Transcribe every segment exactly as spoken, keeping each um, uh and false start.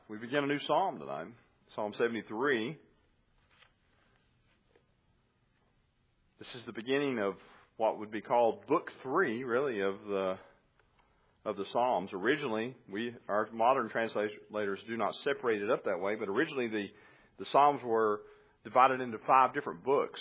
we begin a new psalm tonight, Psalm seventy-three. This is the beginning of what would be called Book Three, really, of the of the Psalms. Originally, we our modern translators do not separate it up that way, but originally the the Psalms were divided into five different books.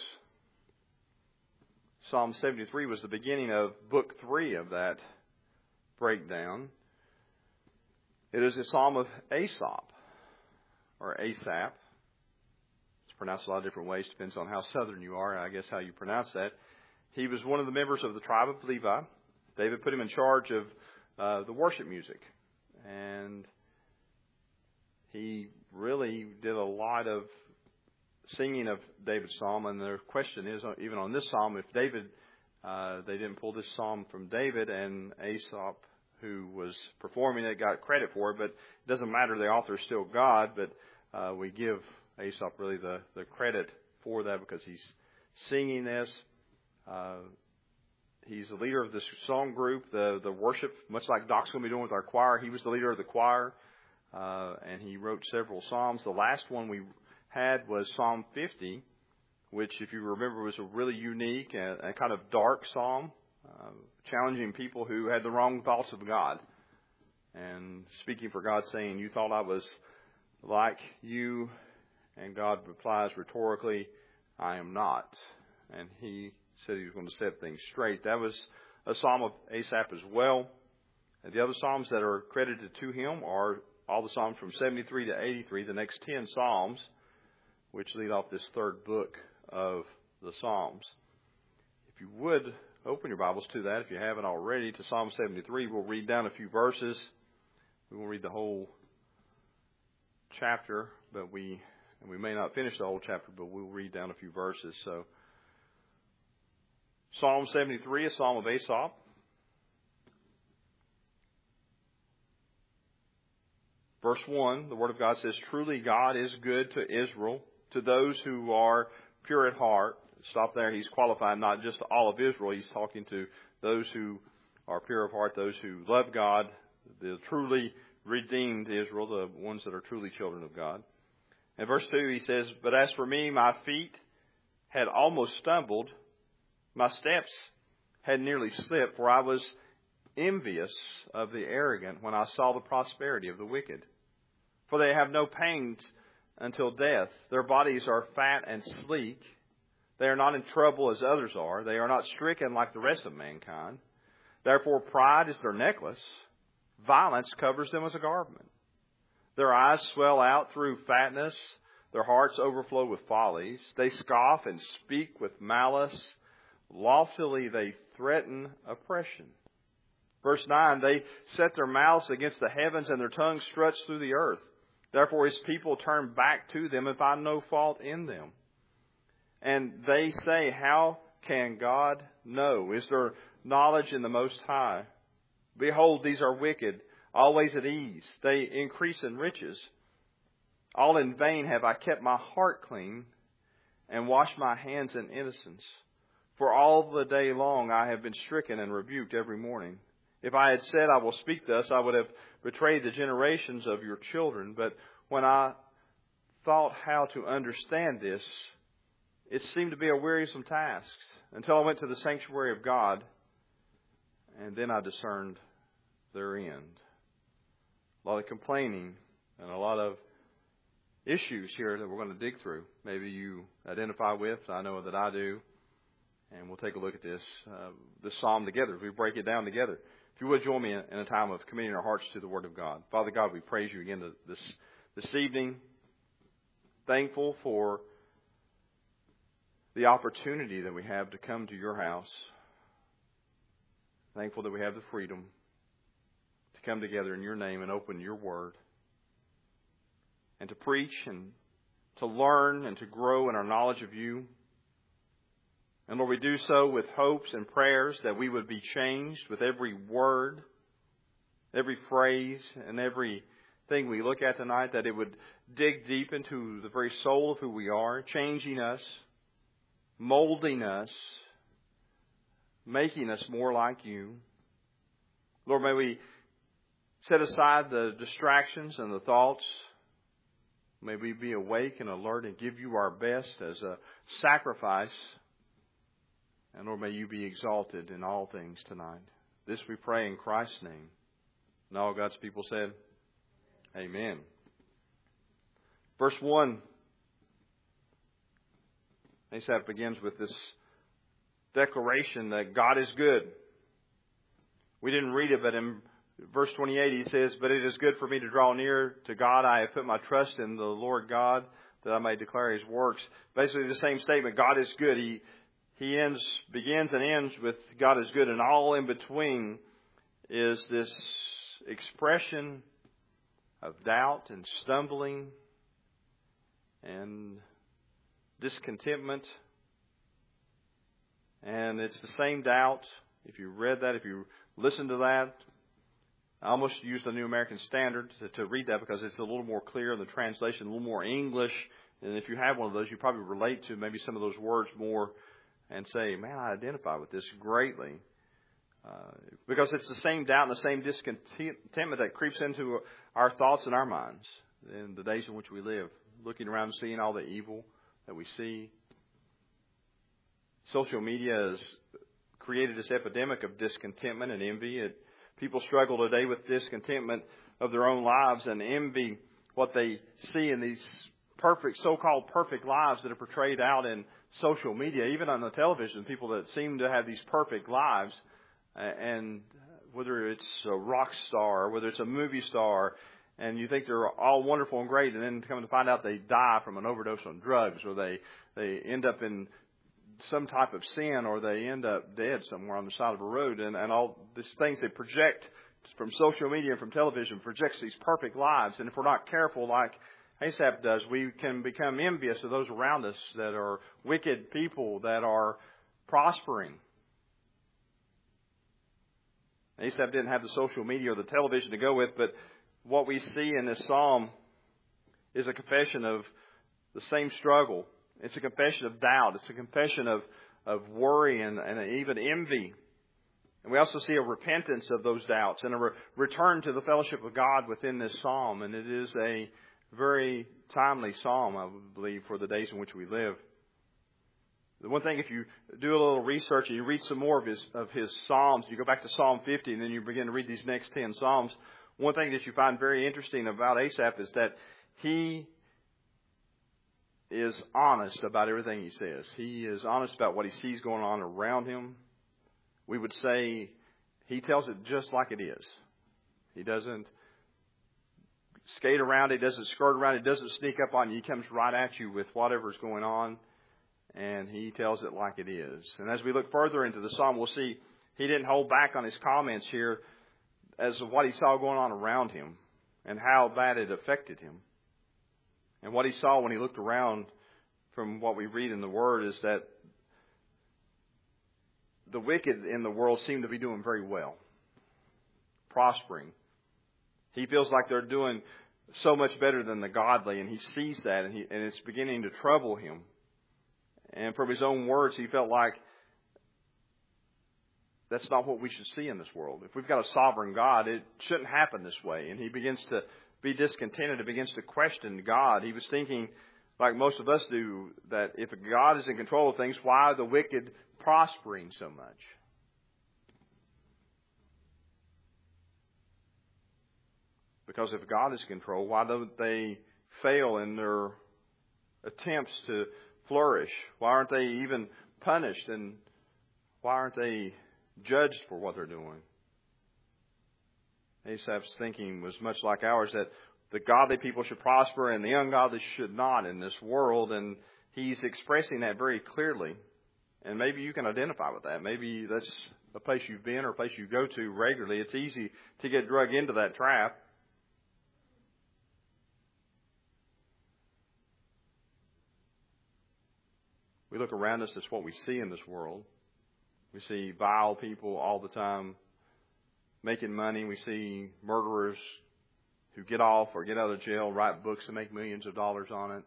Psalm seventy-three was the beginning of Book Three of that breakdown. It is a psalm of Asaph, or Asaph. It's pronounced a lot of different ways, depends on how southern you are, I guess how you pronounce that. He was one of the members of the tribe of Levi. David put him in charge of uh, the worship music. And he really did a lot of singing of David's psalm. And the question is, even on this psalm, if David, uh, they didn't pull this psalm from David, and Asaph, who was performing it, got credit for it, but it doesn't matter. The author is still God, but uh, we give Asaph really the, the credit for that because he's singing this. Uh, he's the leader of this song group, the the worship, much like Doc's going to be doing with our choir. He was the leader of the choir, uh, and he wrote several psalms. The last one we had was Psalm fifty, which, if you remember, was a really unique and, and kind of dark psalm. Uh, challenging people who had the wrong thoughts of God. And speaking for God, saying, you thought I was like you. And God replies rhetorically, I am not. And he said he was going to set things straight. That was a psalm of Asaph as well. And the other psalms that are credited to him are all the psalms from seventy-three to eighty-three, the next ten psalms, which lead off this third book of the Psalms. If you would open your Bibles to that, if you haven't already, to Psalm seventy-three. We'll read down a few verses. We won't read the whole chapter, but we and we may not finish the whole chapter, but we'll read down a few verses. So, Psalm seventy-three, a psalm of Asaph. Verse one, the Word of God says, truly God is good to Israel, to those who are pure at heart. Stop there. He's qualified not just to all of Israel. He's talking to those who are pure of heart, those who love God, the truly redeemed Israel, the ones that are truly children of God. In verse two, he says, but as for me, my feet had almost stumbled. My steps had nearly slipped, for I was envious of the arrogant when I saw the prosperity of the wicked. For they have no pains until death. Their bodies are fat and sleek. They are not in trouble as others are. They are not stricken like the rest of mankind. Therefore, pride is their necklace. Violence covers them as a garment. Their eyes swell out through fatness. Their hearts overflow with follies. They scoff and speak with malice. Loftily they threaten oppression. Verse nine, they set their mouths against the heavens and their tongue struts through the earth. Therefore his people turn back to them and find no fault in them. And they say, how can God know? Is there knowledge in the Most High? Behold, these are wicked, always at ease. They increase in riches. All in vain have I kept my heart clean and washed my hands in innocence. For all the day long I have been stricken and rebuked every morning. If I had said I will speak thus, I would have betrayed the generations of your children. But when I thought how to understand this, it seemed to be a wearisome task until I went to the sanctuary of God, and then I discerned their end. A lot of complaining and a lot of issues here that we're going to dig through. Maybe you identify with, I know that I do, and we'll take a look at this, uh, this psalm together. We break it down together. If you would join me in a time of committing our hearts to the Word of God. Father God, we praise you again this, this evening. Thankful for the opportunity that we have to come to your house. Thankful that we have the freedom to come together in your name and open your word. And to preach and to learn and to grow in our knowledge of you. And Lord, we do so with hopes and prayers that we would be changed with every word, every phrase, and everything we look at tonight, that it would dig deep into the very soul of who we are, changing us, molding us, making us more like you. Lord, may we set aside the distractions and the thoughts May we be awake and alert and give you our best as a sacrifice. And Lord, may you be exalted in all things tonight. This we pray in Christ's name. And all God's people said, Amen. Verse one, Asaph begins with this declaration that God is good. We didn't read it, but in verse twenty-eight he says, But it is good for me to draw near to God. I have put my trust in the Lord God, that I may declare His works. Basically the same statement, God is good. He he ends, begins and ends with God is good, and all in between is this expression of doubt and stumbling and discontentment. And it's the same doubt. If you read that, if you listen to that, I almost used the New American Standard to, to read that because it's a little more clear in the translation, a little more English. And if you have one of those, you probably relate to maybe some of those words more and say, man, I identify with this greatly. Uh, because it's the same doubt and the same discontentment that creeps into our thoughts and our minds in the days in which we live. Looking around and seeing all the evil that we see. Social media has created this epidemic of discontentment and envy. It, people struggle today with discontentment of their own lives and envy what they see in these perfect, so-called perfect lives that are portrayed out in social media, even on the television. People that seem to have these perfect lives, and whether it's a rock star, or whether it's a movie star, and you think they're all wonderful and great, and then come to find out they die from an overdose on drugs, or they, they end up in some type of sin, or they end up dead somewhere on the side of a road. And, and all these things they project from social media and from television projects these perfect lives. And if we're not careful, like Asaph does, we can become envious of those around us that are wicked people that are prospering. Asaph didn't have the social media or the television to go with, but what we see in this psalm is a confession of the same struggle. It's a confession of doubt. It's a confession of, of worry and, and even envy. And we also see a repentance of those doubts and a re- return to the fellowship of God within this psalm. And it is a very timely psalm, I believe, for the days in which we live. The one thing, if you do a little research and you read some more of his of his psalms, you go back to Psalm fifty and then you begin to read these next ten psalms. One thing that you find very interesting about Asaph is that he is honest about everything he says. He is honest about what he sees going on around him. We would say he tells it just like it is. He doesn't skate around it, doesn't skirt around it, doesn't sneak up on you. He comes right at you with whatever's going on, and he tells it like it is. And as we look further into the psalm, we'll see he didn't hold back on his comments here as to what he saw going on around him and how bad it affected him. And what he saw when he looked around, from what we read in the Word, is that the wicked in the world seem to be doing very well, prospering. He feels like they're doing so much better than the godly, and he sees that, and, he, and it's beginning to trouble him. And from his own words, he felt like that's not what we should see in this world. If we've got a sovereign God, it shouldn't happen this way. And he begins to be discontented and begins to question God. He was thinking, like most of us do, that if God is in control of things, why are the wicked prospering so much? Because if God is in control, why don't they fail in their attempts to flourish? Why aren't they even punished? And why aren't they judged for what they're doing? Asaph's thinking was much like ours, that the godly people should prosper and the ungodly should not in this world. And he's expressing that very clearly. And maybe you can identify with that. Maybe that's a place you've been or a place you go to regularly. It's easy to get dragged into that trap. We look around us, that's what we see in this world. We see vile people all the time making money. We see murderers who get off or get out of jail, write books and make millions of dollars on it.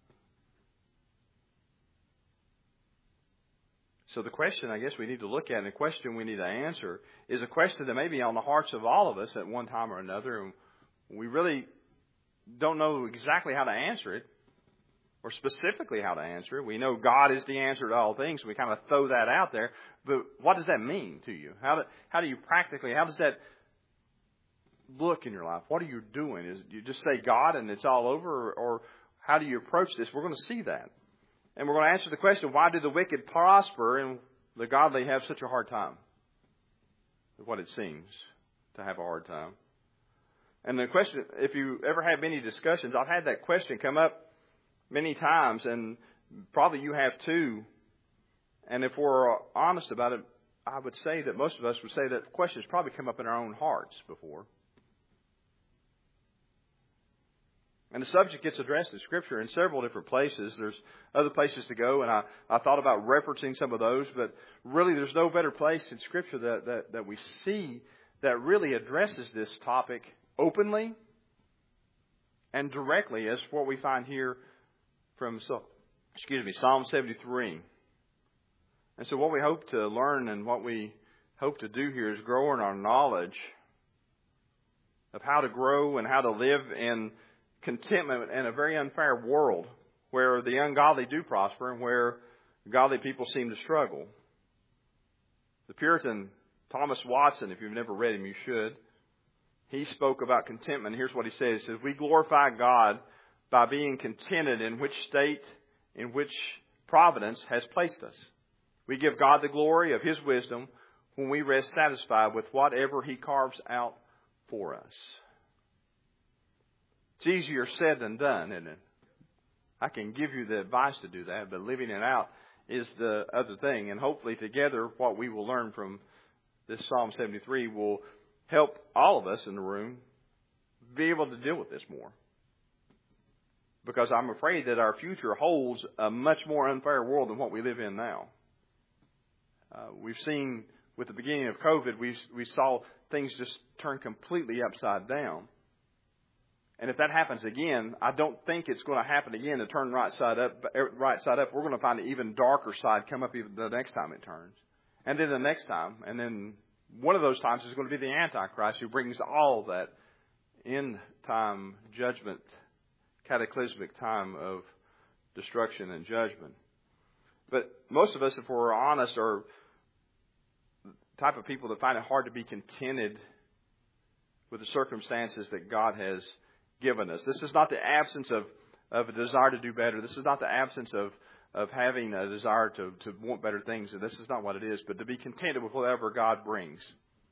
So the question I guess we need to look at, and the question we need to answer, is a question that may be on the hearts of all of us at one time or another. And we really don't know exactly how to answer it, or specifically how to answer it. We know God is the answer to all things. We kind of throw that out there. But what does that mean to you? How do, how do you practically, how does that look in your life? What are you doing? Is you just say God and it's all over? Or, or how do you approach this? We're going to see that. And we're going to answer the question, why do the wicked prosper and the godly have such a hard time? What it seems to have a hard time. And the question, if you ever have many discussions, I've had that question come up many times, and probably you have too. And if we're honest about it, I would say that most of us would say that questions probably come up in our own hearts before. And the subject gets addressed in Scripture in several different places. There's other places to go, and I, I thought about referencing some of those, but really there's no better place in Scripture that, that, that we see that really addresses this topic openly and directly as what we find here from, excuse me, Psalm seventy-three. And so what we hope to learn and what we hope to do here is grow in our knowledge of how to grow and how to live in contentment in a very unfair world where the ungodly do prosper and where godly people seem to struggle. The Puritan Thomas Watson, if you've never read him, you should. He spoke about contentment. Here's what he says. He says, we glorify God by being contented in which state, in which providence has placed us. We give God the glory of His wisdom when we rest satisfied with whatever He carves out for us. It's easier said than done, isn't it? I can give you the advice to do that, but living it out is the other thing. And hopefully together what we will learn from this Psalm seventy-three will help all of us in the room be able to deal with this more. Because I'm afraid that our future holds a much more unfair world than what we live in now. Uh, we've seen with the beginning of COVID, we we saw things just turn completely upside down. And if that happens again, I don't think it's going to happen again to turn right side up. Right side up, we're going to find an even darker side come up even the next time it turns, and then the next time, and then one of those times is going to be the Antichrist who brings all that end time judgment, cataclysmic time of destruction and judgment. But most of us, if we're honest, are the type of people that find it hard to be contented with the circumstances that God has given us. This is not the absence of, of a desire to do better. This is not the absence of, of having a desire to, to want better things. This is not what it is, but to be contented with whatever God brings.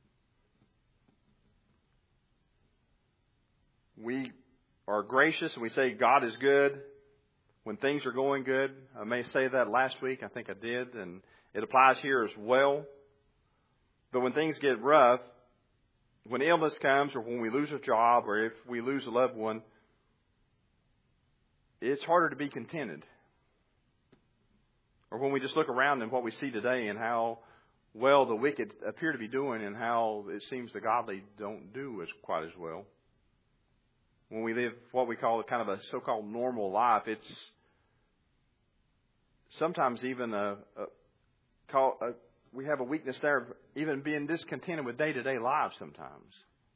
We are gracious and we say God is good when things are going good. I may say that last week. I think I did, and it applies here as well. But when things get rough, when illness comes or when we lose a job or if we lose a loved one, it's harder to be contented. Or when we just look around and what we see today and how well the wicked appear to be doing and how it seems the godly don't do as quite as well. When we live what we call kind of a so-called normal life, it's sometimes even a, a, call, a we have a weakness there of even being discontented with day-to-day lives sometimes.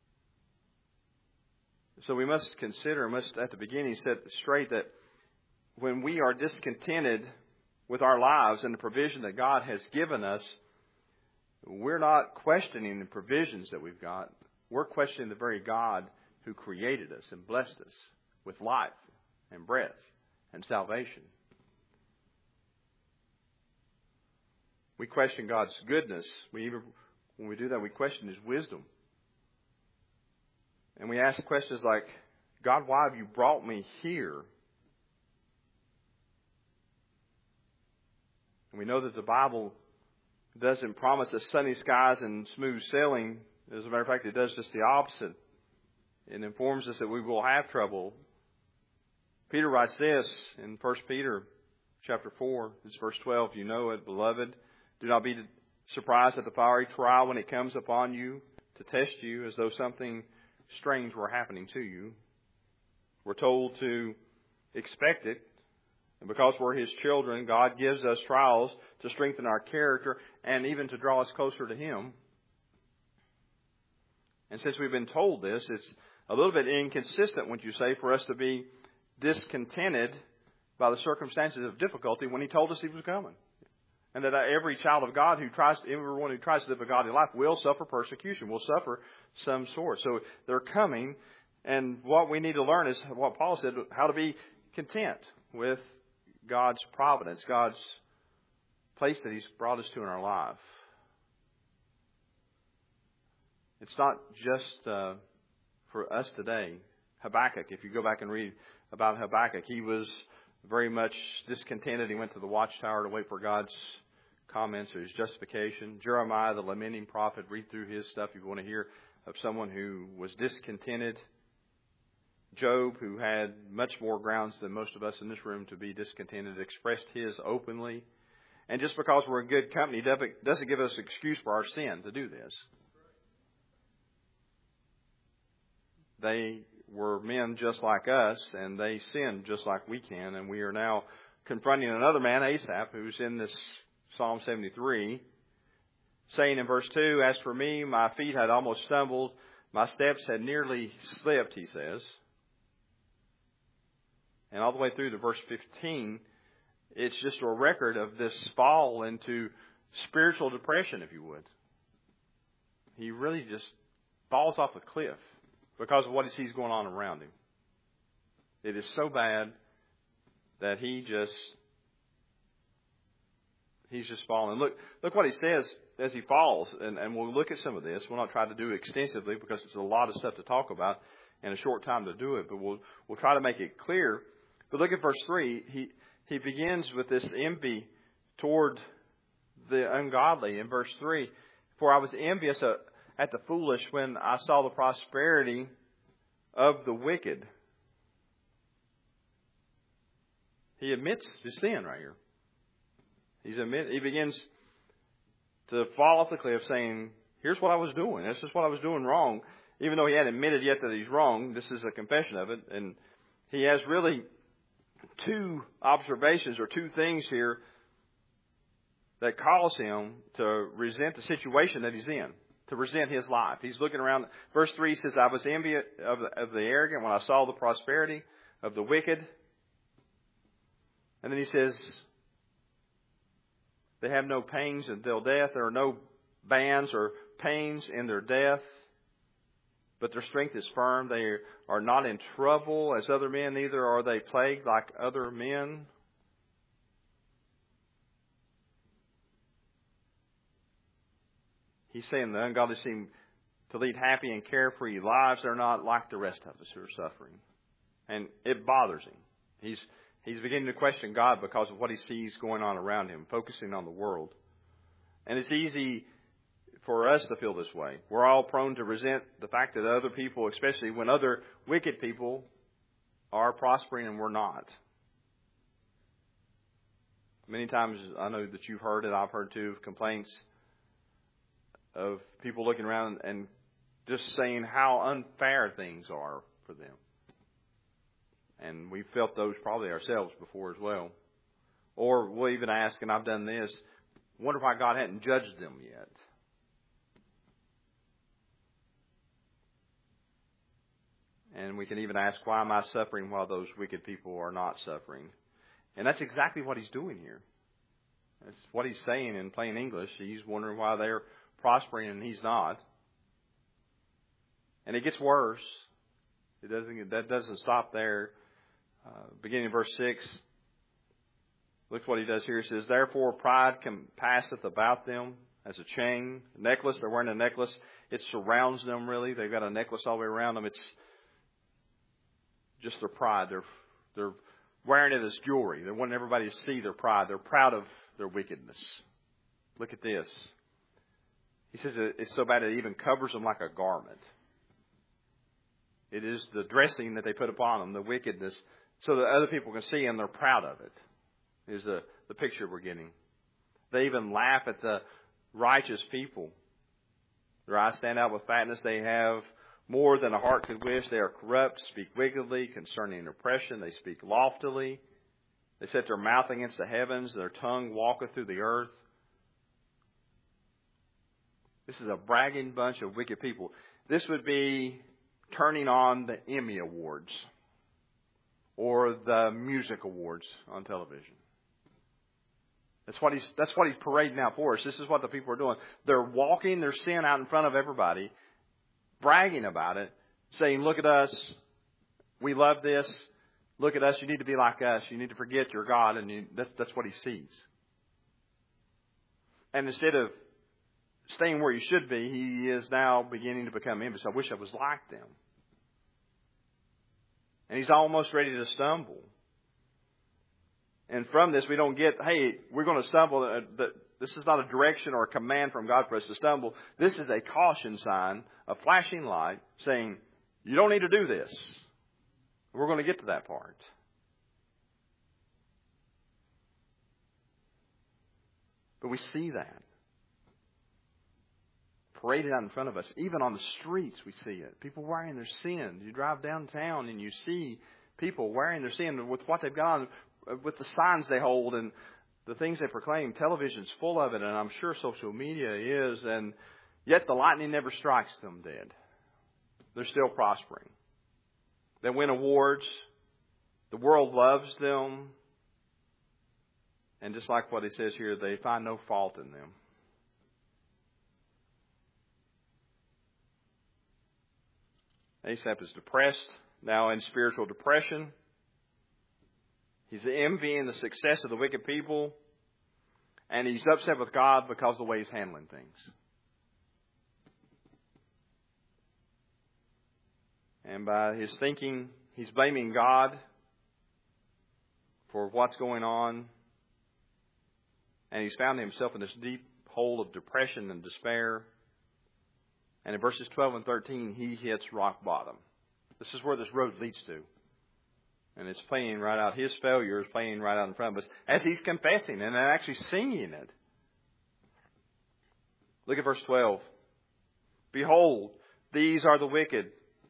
So we must consider, must at the beginning set straight that when we are discontented with our lives and the provision that God has given us, we're not questioning the provisions that we've got. We're questioning the very God who created us and blessed us with life and breath and salvation. We question God's goodness. We even, when we do that, we question His wisdom. And we ask questions like, God, why have you brought me here? And we know that the Bible doesn't promise us sunny skies and smooth sailing. As a matter of fact, it does just the opposite. It informs us that we will have trouble. Peter writes this in First Peter chapter four. It's verse twelve. You know it, beloved. Do not be surprised at the fiery trial when it comes upon you to test you as though something strange were happening to you. We're told to expect it. And because we're His children, God gives us trials to strengthen our character and even to draw us closer to Him. And since we've been told this, it's a little bit inconsistent, wouldn't you say, for us to be discontented by the circumstances of difficulty when He told us He was coming. And that every child of God who tries, everyone who tries to live a godly life will suffer persecution, will suffer some sort. So they're coming, and what we need to learn is what Paul said, how to be content with God's providence, God's place that He's brought us to in our life. It's not just uh, for us today. Habakkuk, if you go back and read about Habakkuk, he was very much discontented. He went to the watchtower to wait for God's comments or His justification. Jeremiah, the lamenting prophet, read through his stuff if you want to hear of someone who was discontented. Job, who had much more grounds than most of us in this room to be discontented, expressed his openly. And just because we're in good company doesn't give us excuse for our sin to do this. They were men just like us, and they sinned just like we can. And we are now confronting another man, Asaph, who's in this Psalm seventy-three, saying in verse two, "As for me, my feet had almost stumbled. My steps had nearly slipped," he says. And all the way through to verse fifteen, it's just a record of this fall into spiritual depression, if you would. He really just falls off a cliff because of what he sees going on around him. It is so bad that he just, he's just falling. Look, look what he says as he falls, and, and we'll look at some of this. We'll not try to do it extensively because it's a lot of stuff to talk about and a short time to do it, but we'll we'll try to make it clear. But look at verse three. He he begins with this envy toward the ungodly in verse three. "For I was envious at the foolish when I saw the prosperity of the wicked." He admits his sin right here. He's admit, he begins to fall off the cliff saying, here's what I was doing. This is what I was doing wrong. Even though he hadn't admitted yet that he's wrong, this is a confession of it. And he has really two observations or two things here that cause him to resent the situation that he's in, to resent his life. He's looking around. Verse three says, "I was envious of the, of the arrogant when I saw the prosperity of the wicked." And then he says, "They have no pains until death. There are no bands or pains in their death, but their strength is firm. They are not in trouble as other men, neither are they plagued like other men." He's saying the ungodly seem to lead happy and carefree lives. They're not like the rest of us who are suffering. And it bothers him. He's He's beginning to question God because of what he sees going on around him, focusing on the world. And it's easy for us to feel this way. We're all prone to resent the fact that other people, especially when other wicked people are prospering and we're not. Many times, I know that you've heard it, I've heard too, complaints of people looking around and just saying how unfair things are for them. And we've felt those probably ourselves before as well. Or we'll even ask, and I've done this, wonder why God hadn't judged them yet. And we can even ask, why am I suffering while those wicked people are not suffering? And that's exactly what he's doing here. That's what he's saying in plain English. He's wondering why they're prospering and he's not. And it gets worse. It doesn't. That doesn't stop there. Uh, beginning in verse six, look what he does here. He says, "Therefore pride compasseth about them as a chain." A necklace, they're wearing a necklace. It surrounds them really. They've got a necklace all the way around them. It's just their pride. They're, they're wearing it as jewelry. They want everybody to see their pride. They're proud of their wickedness. Look at this. He says it's so bad it even covers them like a garment. It is the dressing that they put upon them, the wickedness, so that other people can see and they're proud of it, is the, the picture we're getting. They even laugh at the righteous people. Their eyes stand out with fatness. They have more than a heart could wish. They are corrupt, speak wickedly concerning oppression. They speak loftily. They set their mouth against the heavens. Their tongue walketh through the earth. This is a bragging bunch of wicked people. This would be turning on the Emmy Awards or the music awards on television. That's what he's, that's what he's parading out for us. This is what the people are doing. They're walking their sin out in front of everybody, bragging about it, saying, look at us. We love this. Look at us. You need to be like us. You need to forget your God. And you, that's, that's what he sees. And instead of staying where he should be, he is now beginning to become envious. I wish I was like them. And he's almost ready to stumble. And from this, we don't get, hey, we're going to stumble. This is not a direction or a command from God for us to stumble. This is a caution sign, a flashing light, saying, you don't need to do this. We're going to get to that part. But we see that paraded out in front of us. Even on the streets, we see it. People wearing their sin. You drive downtown and you see people wearing their sin with what they've got on, with the signs they hold and the things they proclaim. Television's full of it, and I'm sure social media is. And yet the lightning never strikes them dead. They're still prospering. They win awards. The world loves them. And just like what he says here, they find no fault in them. Asaph is depressed, now in spiritual depression. He's envying the success of the wicked people. And he's upset with God because of the way he's handling things. And by his thinking, he's blaming God for what's going on. And he's found himself in this deep hole of depression and despair. And in verses twelve and thirteen, he hits rock bottom. This is where this road leads to. And it's playing right out. His failure is playing right out in front of us as he's confessing and actually singing it. Look at verse twelve. Behold, these are the wicked.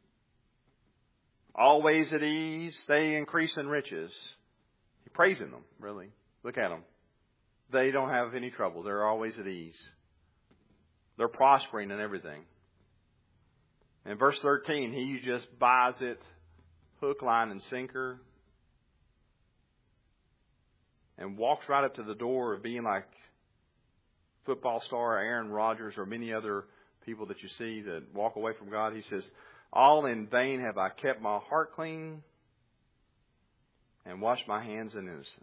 Always at ease, they increase in riches. He's praising them, really. Look at them. They don't have any trouble. They're always at ease. They're prospering in everything. In verse thirteen, he just buys it hook, line, and sinker and walks right up to the door of being like football star Aaron Rodgers or many other people that you see that walk away from God. He says, all in vain have I kept my heart clean and washed my hands in innocence.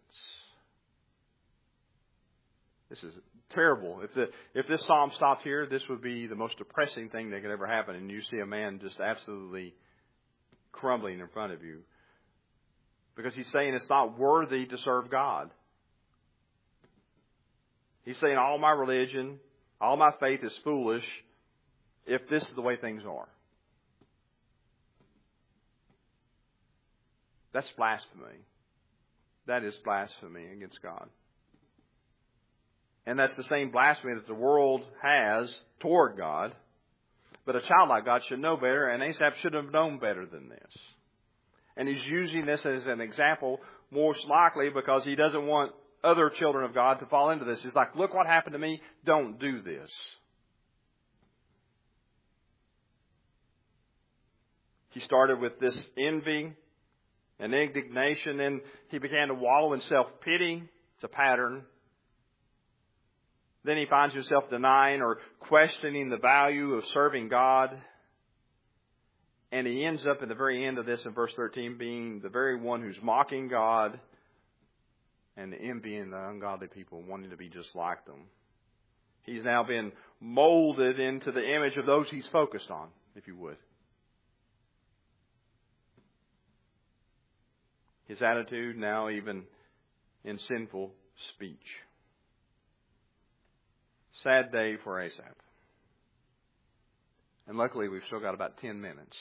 This is terrible. If the, if this psalm stopped here, this would be the most depressing thing that could ever happen. And you see a man just absolutely crumbling in front of you. Because he's saying it's not worthy to serve God. He's saying all my religion, all my faith is foolish if this is the way things are. That's blasphemy. That is blasphemy against God. And that's the same blasphemy that the world has toward God. But a child like God should know better, and Asaph should have known better than this. And he's using this as an example most likely because he doesn't want other children of God to fall into this. He's like, look what happened to me. Don't do this. He started with this envy and indignation, and he began to wallow in self-pity. It's a pattern. Then he finds himself denying or questioning the value of serving God. And he ends up in the very end of this in verse thirteen being the very one who's mocking God and envying the ungodly people, wanting to be just like them. He's now been molded into the image of those he's focused on, if you would. His attitude now even in sinful speech. Sad day for Asaph. And luckily we've still got about ten minutes.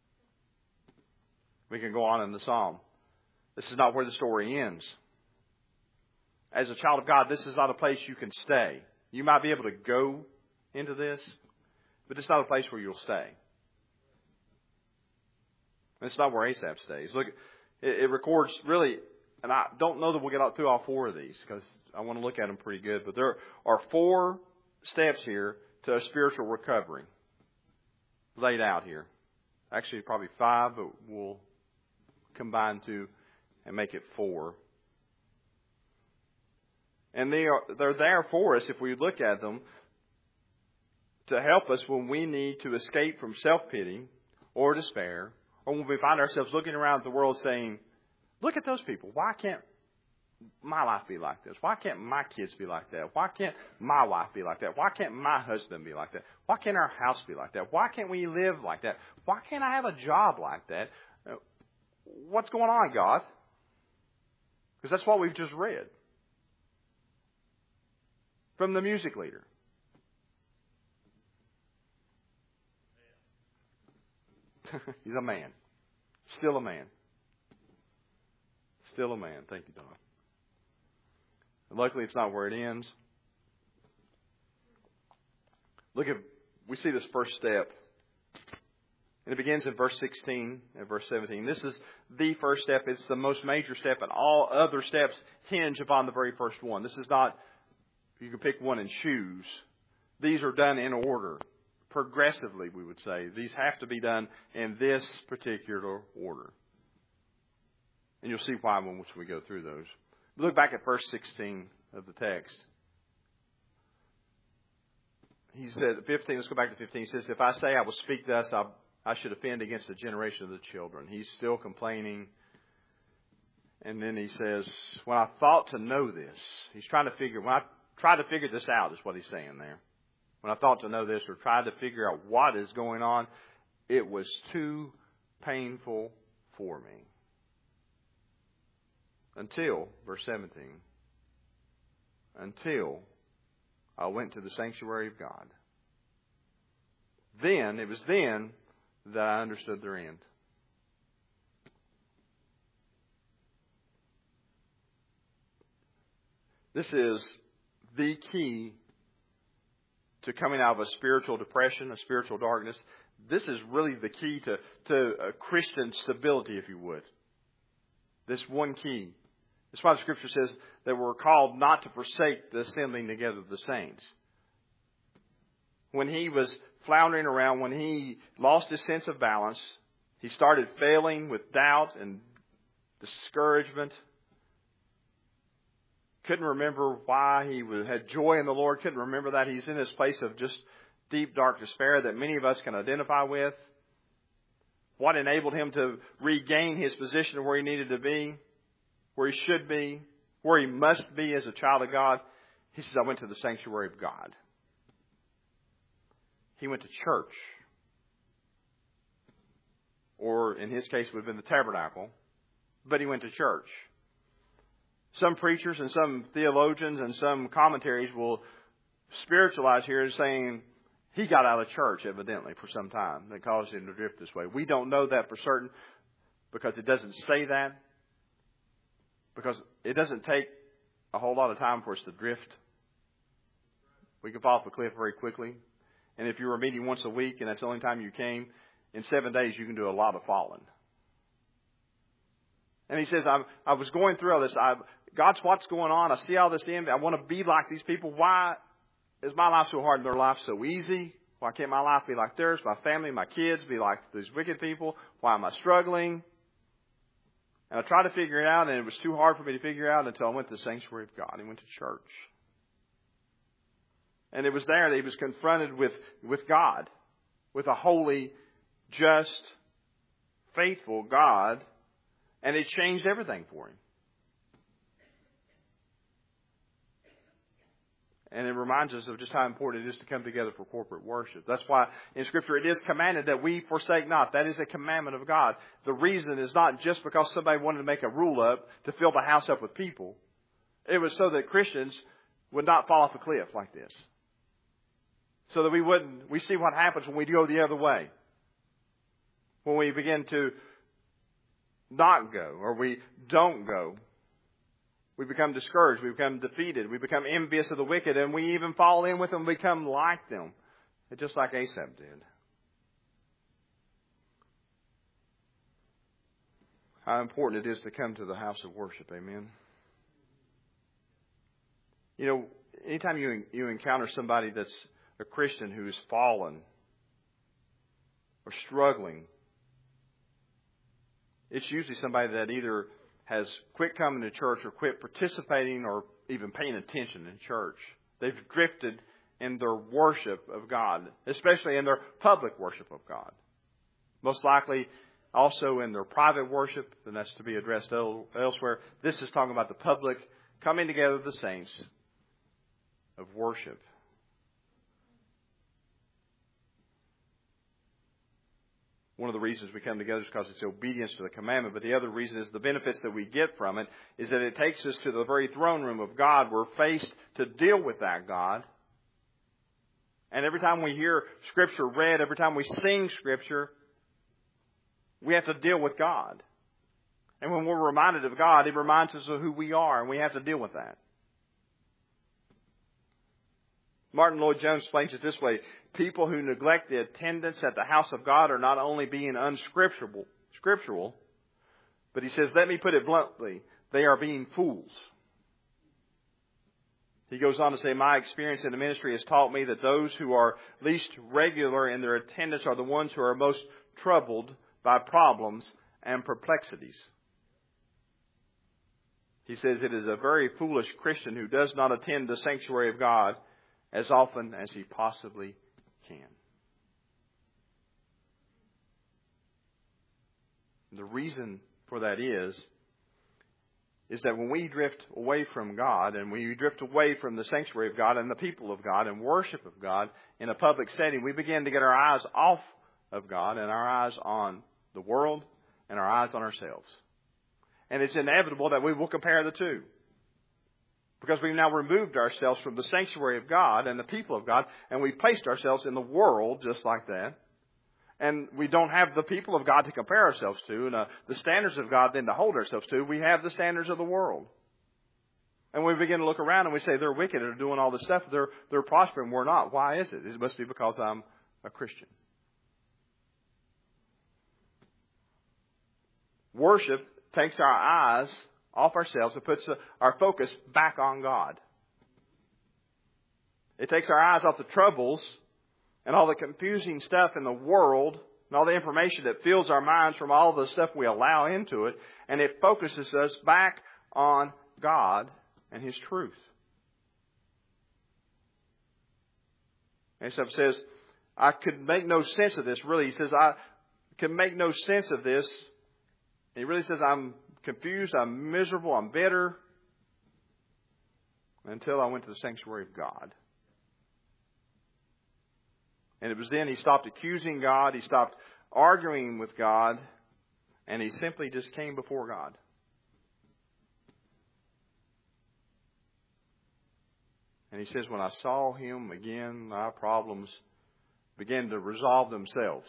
We can go on in the psalm. This is not where the story ends. As a child of God, this is not a place you can stay. You might be able to go into this, but it's not a place where you'll stay. It's not where Asaph stays. Look, it, it records really, and I don't know that we'll get out through all four of these because I want to look at them pretty good, but there are four steps here to a spiritual recovery laid out here. Actually, probably five, but we'll combine two and make it four. And they are, they're there for us, if we look at them, to help us when we need to escape from self-pity or despair, or when we find ourselves looking around at the world saying, look at those people. Why can't my life be like this? Why can't my kids be like that? Why can't my wife be like that? Why can't my husband be like that? Why can't our house be like that? Why can't we live like that? Why can't I have a job like that? What's going on, God? Because that's what we've just read from the music leader. He's a man. Still a man. Still a man. Thank you, Don. And luckily, it's not where it ends. Look at, we see this first step. And it begins in verse sixteen and verse seventeen. This is the first step. It's the most major step, and all other steps hinge upon the very first one. This is not, you can pick one and choose. These are done in order. Progressively, we would say. These have to be done in this particular order. And you'll see why when we go through those. Look back at verse sixteen of the text. He said, fifteen, let's go back to fifteen. He says, if I say I will speak thus, I, I should offend against the generation of the children. He's still complaining. And then he says, when I thought to know this, he's trying to figure, when I tried to figure this out is what he's saying there. When I thought to know this or tried to figure out what is going on, it was too painful for me. Until, verse seventeen, until I went to the sanctuary of God. Then, it was then that I understood their end. This is the key to coming out of a spiritual depression, a spiritual darkness. This is really the key to, to a Christian stability, if you would. This one key. That's why the Scripture says that we're called not to forsake the assembling together of the saints. When he was floundering around, when he lost his sense of balance, he started failing with doubt and discouragement. Couldn't remember why he had joy in the Lord. Couldn't remember that. He's in this place of just deep, dark despair that many of us can identify with. What enabled him to regain his position where he needed to be, where he should be, where he must be as a child of God? He says, I went to the sanctuary of God. He went to church. Or in his case, it would have been the tabernacle. But he went to church. Some preachers and some theologians and some commentaries will spiritualize here as saying he got out of church, evidently, for some time. That caused him to drift this way. We don't know that for certain because it doesn't say that. Because it doesn't take a whole lot of time for us to drift. We can fall off a cliff very quickly. And if you were meeting once a week and that's the only time you came, in seven days you can do a lot of falling. And he says, I, I was going through all this. I, God's what's going on. I see all this envy. I want to be like these people. Why is my life so hard and their life so easy? Why can't my life be like theirs? My family, my kids be like these wicked people? Why am I struggling? And I tried to figure it out, and it was too hard for me to figure out until I went to the sanctuary of God. He went to church. And it was there that he was confronted with, with God, with a holy, just, faithful God. And it changed everything for him. And it reminds us of just how important it is to come together for corporate worship. That's why in Scripture it is commanded that we forsake not. That is a commandment of God. The reason is not just because somebody wanted to make a rule up to fill the house up with people. It was so that Christians would not fall off a cliff like this. So that we wouldn't, we see what happens when we go the other way. When we begin to not go, or we don't go. We become discouraged. We become defeated. We become envious of the wicked. And we even fall in with them and become like them. Just like Asaph did. How important it is to come to the house of worship. Amen. You know, anytime you, you encounter somebody that's a Christian who's fallen or struggling it's usually somebody that either has quit coming to church or quit participating or even paying attention in church. They've drifted in their worship of God, especially in their public worship of God. Most likely also in their private worship, and that's to be addressed elsewhere. This is talking about the public coming together of the saints of worship. One of the reasons we come together is because it's obedience to the commandment. But the other reason is the benefits that we get from it is that it takes us to the very throne room of God. We're faced to deal with that God. And every time we hear Scripture read, every time we sing Scripture, we have to deal with God. And when we're reminded of God, He reminds us of who we are, and we have to deal with that. Martin Lloyd-Jones explains it this way. People who neglect the attendance at the house of God are not only being unscriptural, scriptural, but he says, let me put it bluntly, they are being fools. He goes on to say, my experience in the ministry has taught me that those who are least regular in their attendance are the ones who are most troubled by problems and perplexities. He says it is a very foolish Christian who does not attend the sanctuary of God as often as he possibly can. The reason for that is, is that when we drift away from God and we drift away from the sanctuary of God and the people of God and worship of God in a public setting, we begin to get our eyes off of God and our eyes on the world and our eyes on ourselves. And it's inevitable that we will compare the two. Because we've now removed ourselves from the sanctuary of God and the people of God, and we've placed ourselves in the world just like that. And we don't have the people of God to compare ourselves to, and uh, the standards of God then to hold ourselves to. We have the standards of the world. And we begin to look around and we say, they're wicked, they're doing all this stuff, they're, they're prospering, we're not. Why is it? It must be because I'm a Christian. Worship takes our eyes off ourselves and puts our focus back on God. It takes our eyes off the troubles and all the confusing stuff in the world and all the information that fills our minds from all the stuff we allow into it, and it focuses us back on God and His truth. And so it says, I could make no sense of this, really. He says, I could make no sense of this. He really says, I'm confused, I'm miserable, I'm bitter, until I went to the sanctuary of God. And it was then he stopped accusing God, he stopped arguing with God, and he simply just came before God. And he says, when I saw Him again, my problems began to resolve themselves.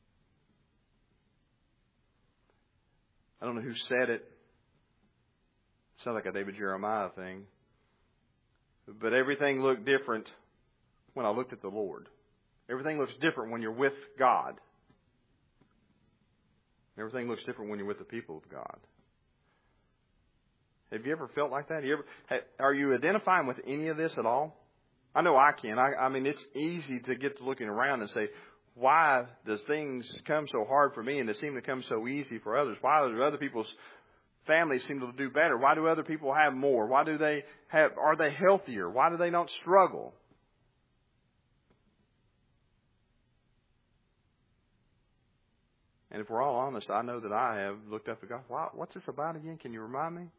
I don't know who said it. It sounds like a David Jeremiah thing. But everything looked different when I looked at the Lord. Everything looks different when you're with God. Everything looks different when you're with the people of God. Have you ever felt like that? You ever, are you identifying with any of this at all? I know I can. I, I mean, it's easy to get to looking around and say, why does things come so hard for me and they seem to come so easy for others? Why do other people's families seem to do better? Why do other people have more? Why do they have, are they healthier? Why do they not struggle? And if we're all honest, I know that I have looked up at God. Wow, what's this about again? Can you remind me?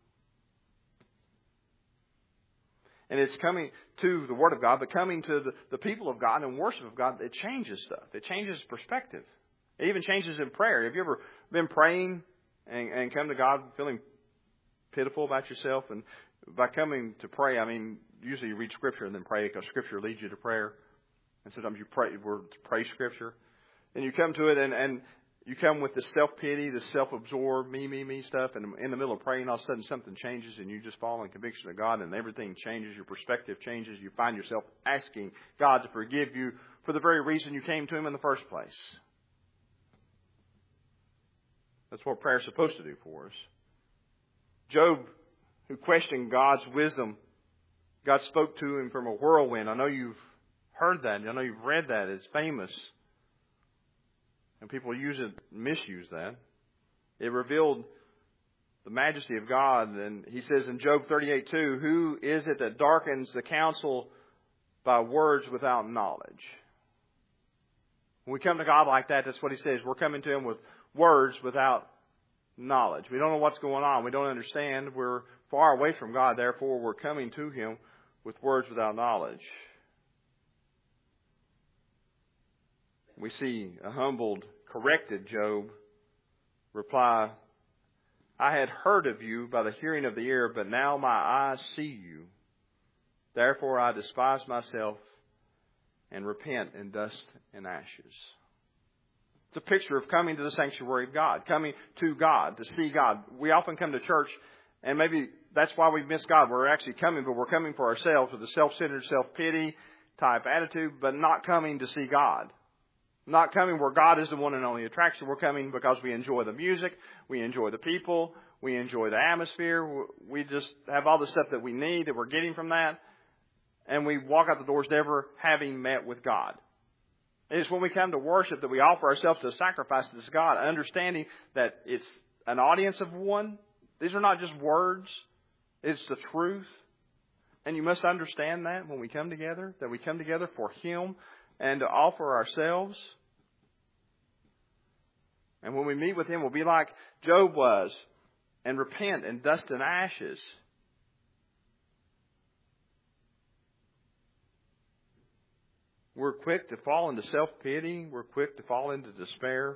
And it's coming to the Word of God, but coming to the, the people of God and worship of God, it changes stuff. It changes perspective. It even changes in prayer. Have you ever been praying and, and come to God feeling pitiful about yourself? And by coming to pray, I mean, usually you read Scripture and then pray because Scripture leads you to prayer. And sometimes you pray, we're to pray Scripture. And you come to it and, and you come with the self-pity, the self-absorbed, me, me, me stuff. And in the middle of praying, all of a sudden something changes and you just fall in conviction of God and everything changes. Your perspective changes. You find yourself asking God to forgive you for the very reason you came to Him in the first place. That's what prayer is supposed to do for us. Job, who questioned God's wisdom, God spoke to him from a whirlwind. I know you've heard that. I know you've read that. It's famous. And people use it, misuse that. It revealed the majesty of God. And he says in Job thirty-eight two, who is it that darkens the counsel by words without knowledge? When we come to God like that, that's what he says. We're coming to him with words without knowledge. We don't know what's going on. We don't understand. We're far away from God. Therefore, we're coming to him with words without knowledge. We see a humbled, corrected Job reply, I had heard of you by the hearing of the ear, but now my eyes see you. Therefore I despise myself and repent in dust and ashes. It's a picture of coming to the sanctuary of God, coming to God, to see God. We often come to church, and maybe that's why we miss God. We're actually coming, but we're coming for ourselves with a self-centered, self-pity type attitude, but not coming to see God. Not coming where God is the one and only attraction. We're coming because we enjoy the music, we enjoy the people, we enjoy the atmosphere. We just have all the stuff that we need that we're getting from that. And we walk out the doors never having met with God. It's when we come to worship that we offer ourselves to a sacrifice to God, understanding that it's an audience of one. These are not just words. It's the truth. And you must understand that when we come together, that we come together for Him and to offer ourselves. And when we meet with Him, we'll be like Job was and repent in dust and ashes. We're quick to fall into self-pity. We're quick to fall into despair.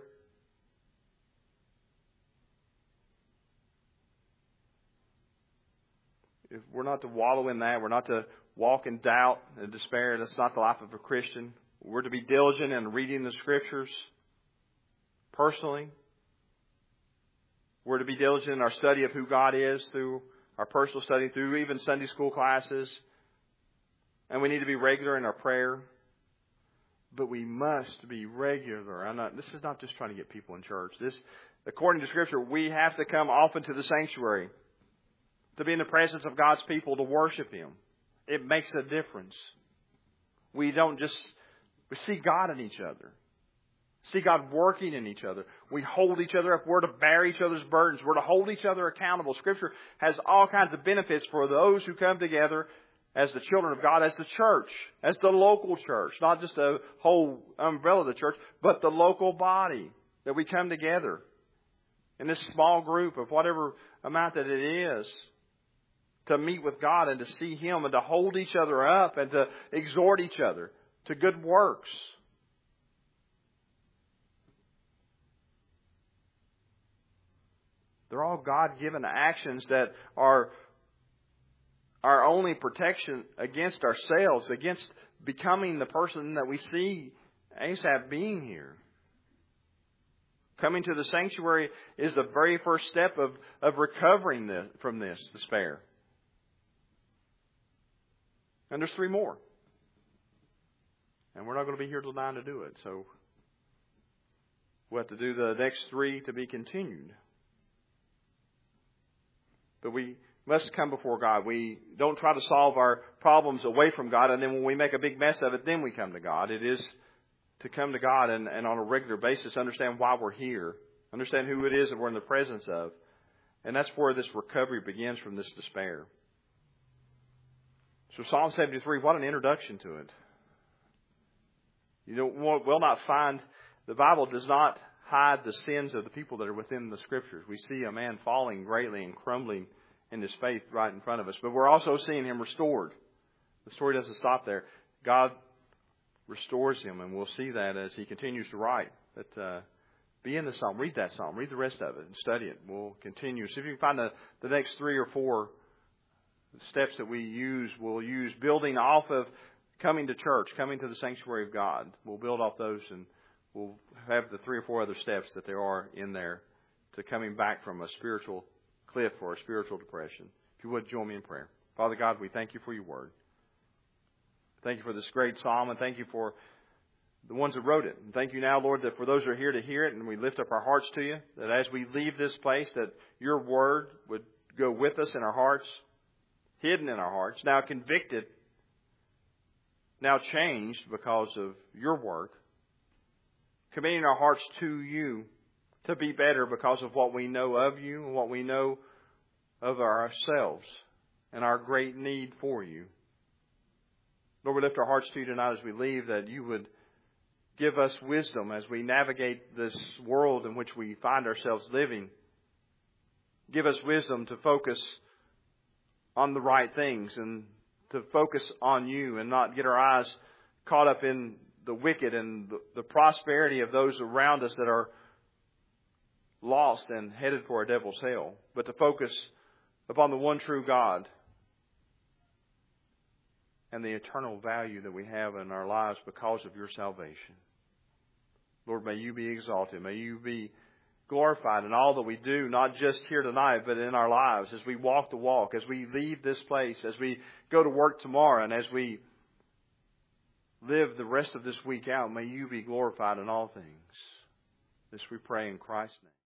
If we're not to wallow in that, we're not to walk in doubt and despair. That's not the life of a Christian. We're to be diligent in reading the Scriptures personally. We're to be diligent in our study of who God is through our personal study, through even Sunday school classes. And we need to be regular in our prayer. But we must be regular. I'm not, this is not just trying to get people in church. This, according to Scripture, we have to come often to the sanctuary to be in the presence of God's people to worship Him. It makes a difference. We don't just we see God in each other. See God working in each other. We hold each other up. We're to bear each other's burdens. We're to hold each other accountable. Scripture has all kinds of benefits for those who come together as the children of God, as the church, as the local church. Not just the whole umbrella of the church, but the local body. That we come together in this small group of whatever amount that it is to meet with God and to see Him and to hold each other up and to exhort each other to good works. They're all God-given actions that are our only protection against ourselves, against becoming the person that we see Asaph being here. Coming to the sanctuary is the very first step of, of recovering the, from this despair. And there's three more. And we're not going to be here till nine to do it. So we'll have to do the next three to be continued. But we must come before God. We don't try to solve our problems away from God, and then when we make a big mess of it, then we come to God. It is to come to God and, and on a regular basis understand why we're here, understand who it is that we're in the presence of. And that's where this recovery begins, from this despair. So Psalm seventy-three, what an introduction to it. You don't, will not find, the Bible does not hide the sins of the people that are within the Scriptures. We see a man falling greatly and crumbling in his faith right in front of us. But we're also seeing him restored. The story doesn't stop there. God restores him, and we'll see that as he continues to write. But uh, be in the psalm. Read that psalm. Read the rest of it and study it. We'll continue. See if you can find the, the next three or four steps that we use. We'll use building off of coming to church, coming to the sanctuary of God. We'll build off those, and we'll have the three or four other steps that there are in there to coming back from a spiritual cliff or a spiritual depression. If you would, join me in prayer. Father God, we thank you for your word. Thank you for this great psalm, and thank you for the ones that wrote it. And thank you now, Lord, that for those who are here to hear it, and we lift up our hearts to you, that as we leave this place, that your word would go with us in our hearts, hidden in our hearts, now convicted, now changed because of your work, committing our hearts to you to be better because of what we know of you and what we know of ourselves and our great need for you. Lord, we lift our hearts to you tonight as we leave, that you would give us wisdom as we navigate this world in which we find ourselves living. Give us wisdom to focus on the right things and to focus on you and not get our eyes caught up in the wicked and the, the prosperity of those around us that are lost and headed for a devil's hell, but to focus upon the one true God and the eternal value that we have in our lives because of your salvation. Lord, may you be exalted. May you be glorified in all that we do, not just here tonight, but in our lives as we walk the walk, as we leave this place, as we go to work tomorrow, and as we live the rest of this week out. May you be glorified in all things. This we pray in Christ's name.